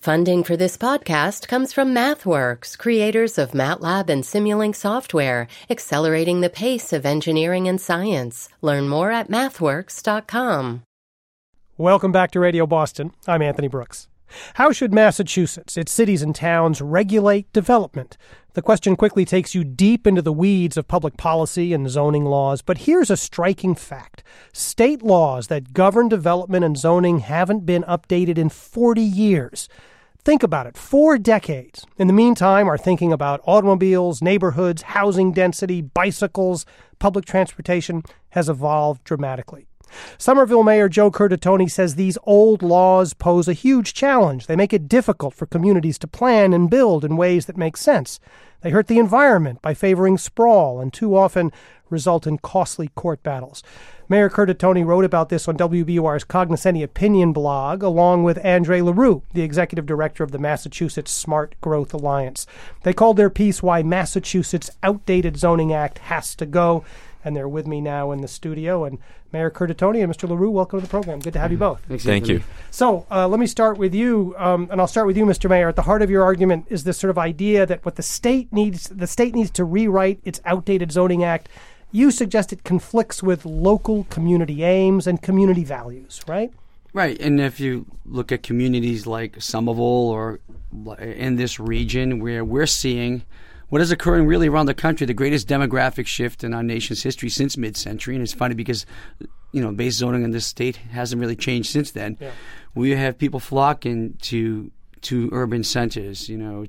Funding for this podcast comes from MathWorks, creators of MATLAB and Simulink software, accelerating the pace of engineering and science. Learn more at mathworks.com. Welcome back to Radio Boston. I'm Anthony Brooks. How should Massachusetts, its cities and towns, regulate development? The question quickly takes you deep into the weeds of public policy and zoning laws, but here's a striking fact. State laws that govern development and zoning haven't been updated in 40 years. Think about it, 4 decades. In the meantime, our thinking about automobiles, neighborhoods, housing density, bicycles, public transportation has evolved dramatically. Somerville Mayor Joe Curtatone says these old laws pose a huge challenge. They make it difficult for communities to plan and build in ways that make sense. They hurt the environment by favoring sprawl and too often result in costly court battles. Mayor Curtatone wrote about this on WBUR's Cognoscenti Opinion blog, along with Andre LaRue, the executive director of the Massachusetts Smart Growth Alliance. They called their piece Why Massachusetts' Outdated Zoning Act Has to Go. And they're with me now in the studio. And Mayor Curtatone and Mr. LaRue, welcome to the program. Good to have you both. Thank you. So let me start with you, and I'll start with you, Mr. Mayor. At the heart of your argument is this sort of idea that what the state needs to rewrite its outdated zoning act. You suggest it conflicts with local community aims and community values, right? Right, and if you look at communities like Somerville or in this region where we're seeing what is occurring really around the country, the greatest demographic shift in our nation's history since mid-century. And it's funny because, base zoning in this state hasn't really changed since then. Yeah. We have people flocking to urban centers,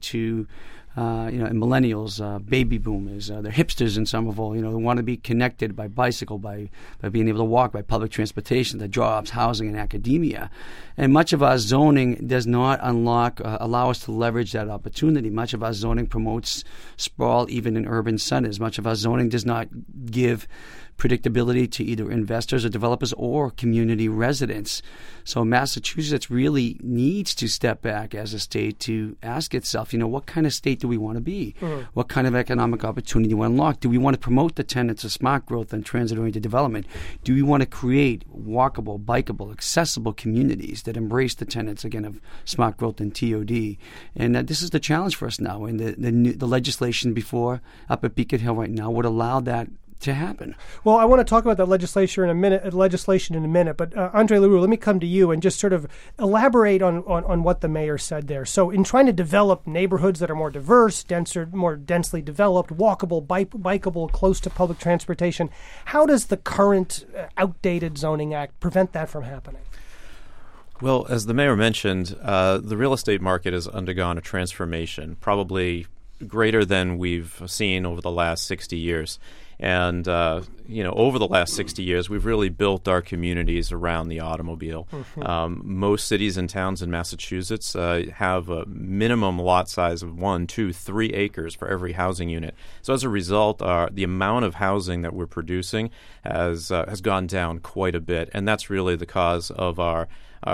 and millennials, baby boomers, they're hipsters in Somerville, they want to be connected by bicycle, by being able to walk, by public transportation, the jobs, housing, and academia. And much of our zoning does not allow us to leverage that opportunity. Much of our zoning promotes sprawl even in urban centers. Much of our zoning does not give predictability to either investors or developers or community residents. So Massachusetts really needs to step back as a state to ask itself, what kind of state do we want to be? Mm-hmm. What kind of economic opportunity do we want to unlock? Do we want to promote the tenets of smart growth and transit-oriented development? Do we want to create walkable, bikeable, accessible communities that embrace the tenets, again, of smart growth and TOD? And this is the challenge for us now. And the legislation up at Beacon Hill right now would allow that to happen. Well, I want to talk about that legislation in a minute, but Andre LaRue, let me come to you and just sort of elaborate on what the mayor said there. So in trying to develop neighborhoods that are more diverse, more densely developed, walkable, bikeable, close to public transportation, how does the current outdated zoning act prevent that from happening? Well, as the mayor mentioned, the real estate market has undergone a transformation, probably greater than we've seen over the last 60 years. And, over the last 60 years, we've really built our communities around the automobile. Mm-hmm. Most cities and towns in Massachusetts have a minimum lot size of 1, 2, 3 acres for every housing unit. So as a result, the amount of housing that we're producing has gone down quite a bit. And that's really the cause of our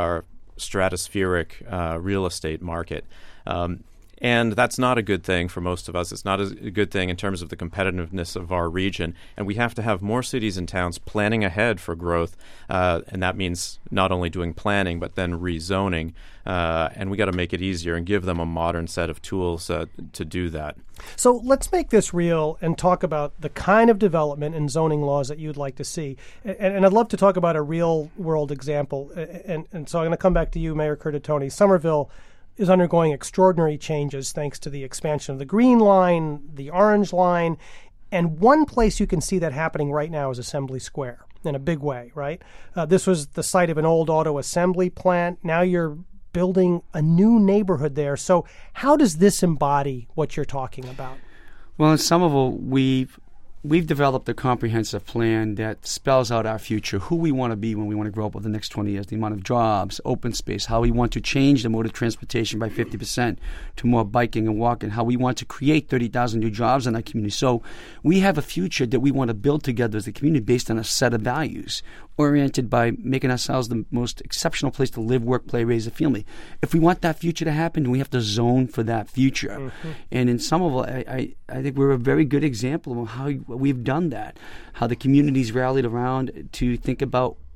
stratospheric real estate market. And that's not a good thing for most of us. It's not a good thing in terms of the competitiveness of our region. And we have to have more cities and towns planning ahead for growth. And that means not only doing planning, but then rezoning. And we got to make it easier and give them a modern set of tools to do that. So let's make this real and talk about the kind of development and zoning laws that you'd like to see. And I'd love to talk about a real-world example. And so I'm going to come back to you, Mayor Curtatone. Somerville is undergoing extraordinary changes thanks to the expansion of the Green Line, the Orange Line, and one place you can see that happening right now is Assembly Square in a big way, right? This was the site of an old auto assembly plant. Now you're building a new neighborhood there. So how does this embody what you're talking about? Well, in Somerville, we've developed a comprehensive plan that spells out our future, who we want to be when we want to grow up over the next 20 years, the amount of jobs, open space, how we want to change the mode of transportation by 50% to more biking and walking, how we want to create 30,000 new jobs in our community. So we have a future that we want to build together as a community based on a set of values, oriented by making ourselves the most exceptional place to live, work, play, raise a family. If we want that future to happen, we have to zone for that future. Mm-hmm. And in Somerville, I think we're a very good example of how we've done that, how the communities rallied around to think about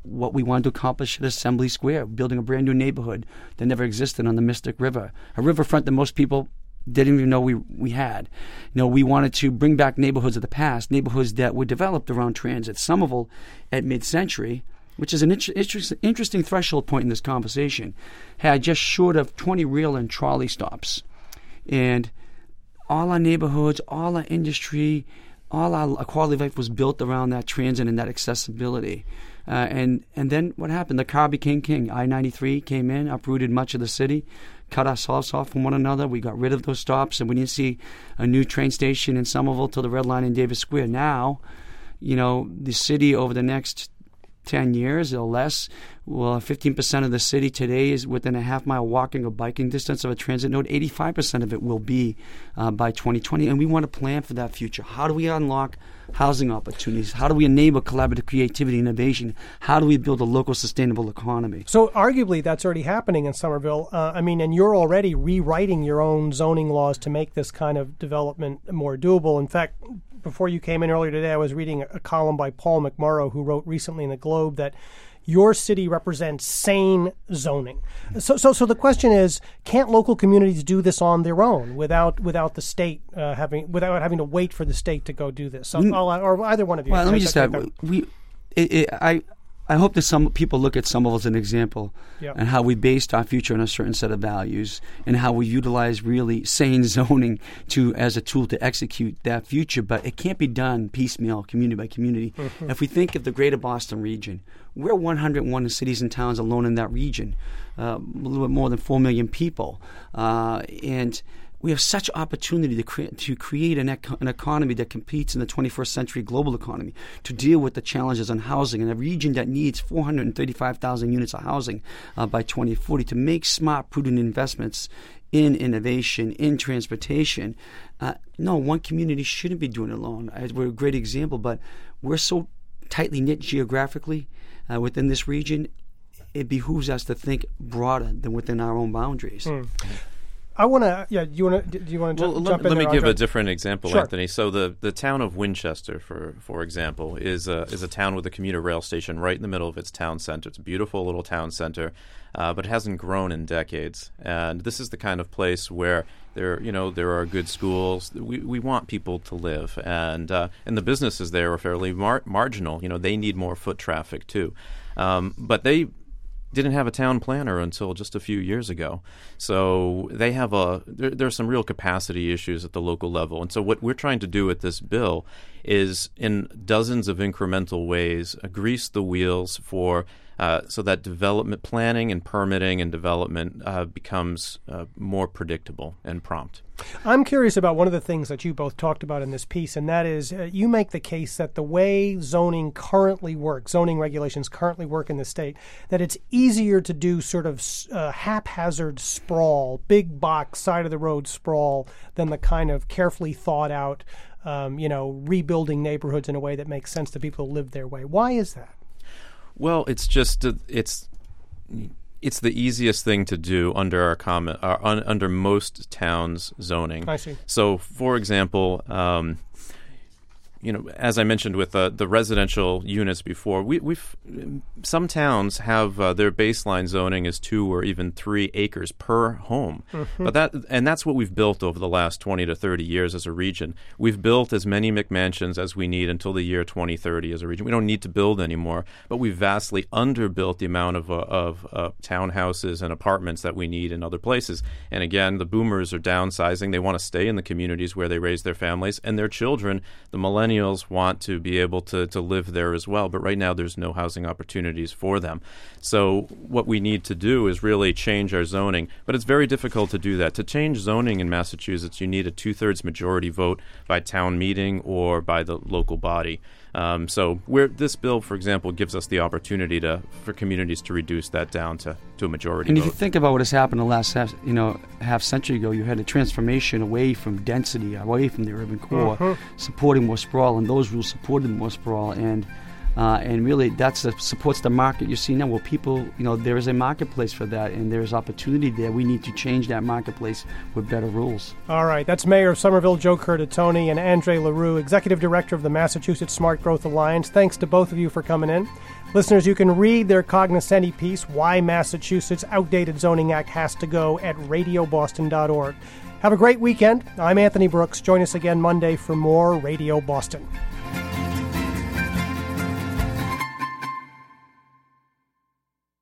what we wanted to accomplish at Assembly Square, building a brand new neighborhood that never existed on the Mystic River, a riverfront that most people didn't even know we had. We wanted to bring back neighborhoods of the past, neighborhoods that were developed around transit. Somerville at mid-century, which is an interesting threshold point in this conversation, had just short of 20 rail and trolley stops. And all our neighborhoods, all our industry, all our quality of life was built around that transit and that accessibility. And then what happened? The car became king. I-93 came in, uprooted much of the city, cut ourselves off from one another. We got rid of those stops, and we didn't see a new train station in Somerville till the Red Line in Davis Square. Now, the city over the next 10 years or less, 15% of the city today is within a half-mile walking or biking distance of a transit node. 85% of it will be by 2020, and we want to plan for that future. How do we unlock housing opportunities? How do we enable collaborative creativity and innovation? How do we build a local sustainable economy? So arguably that's already happening in Somerville. And you're already rewriting your own zoning laws to make this kind of development more doable. In fact, before you came in earlier today, I was reading a column by Paul McMurrow, who wrote recently in the Globe that your city represents sane zoning. So the question is, can't local communities do this on their own without the state having to wait for the state to go do this? Or either one of you. Well, let me just add, I hope that some people look at Somerville as an example and how we based our future on a certain set of values and how we utilize really sane zoning as a tool to execute that future. But it can't be done piecemeal, community by community. Mm-hmm. If we think of the greater Boston region, we're 101 cities and towns alone in that region, a little bit more than 4 million people. And we have such opportunity to create an economy that competes in the 21st century global economy, to deal with the challenges on housing in a region that needs 435,000 units of housing by 2040, to make smart, prudent investments in innovation, in transportation. No, one community shouldn't be doing it alone. We're a great example, but we're so tightly knit geographically within this region, it behooves us to think broader than within our own boundaries. I want to. Yeah, do you want to jump in? Let me give a different example, sure. Anthony. So the town of Winchester, for example, is a town with a commuter rail station right in the middle of its town center. It's a beautiful little town center, but it hasn't grown in decades. And this is the kind of place where there are good schools. We want people to live, and the businesses there are fairly marginal. They need more foot traffic too, but they didn't have a town planner until just a few years ago. So they have there's some real capacity issues at the local level. And so what we're trying to do with this bill is, in dozens of incremental ways, grease the wheels for so that development planning and permitting and development becomes more predictable and prompt. I'm curious about one of the things that you both talked about in this piece, and that is you make the case that the way zoning regulations currently work in the state, that it's easier to do sort of haphazard sprawl, big box, side-of-the-road sprawl, than the kind of carefully thought out, rebuilding neighborhoods in a way that makes sense to people who live their way. Why is that? Well, it's just it's the easiest thing to do under under most towns' zoning. I see. So, for example, as I mentioned with the residential units before, some towns have their baseline zoning is 2 or even 3 acres per home. Mm-hmm. But that's what we've built over the last 20 to 30 years as a region. We've built as many McMansions as we need until the year 2030 as a region. We don't need to build anymore, but we've vastly underbuilt the amount of townhouses and apartments that we need in other places. And again, the boomers are downsizing. They want to stay in the communities where they raise their families, and their children, the millennials, want to be able to live there as well, but right now there's no housing opportunities for them. So what we need to do is really change our zoning, but it's very difficult to do that. To change zoning in Massachusetts, you need a 2/3 majority vote by town meeting or by the local body. So this bill, for example, gives us the opportunity for communities to reduce that down to a majority and vote. If you think about what has happened the last half century ago, you had a transformation away from density, away from the urban core, supporting more sprawl, and those rules supported more sprawl, and really supports the market you see now, where people, there is a marketplace for that, and there is opportunity there. We need to change that marketplace with better rules. All right, that's Mayor of Somerville Joe Curtatone and Andre LaRue, Executive Director of the Massachusetts Smart Growth Alliance. Thanks to both of you for coming in. Listeners, you can read their cognoscenti piece, Why Massachusetts' Outdated Zoning Act Has to Go, at radioboston.org. Have a great weekend. I'm Anthony Brooks. Join us again Monday for more Radio Boston.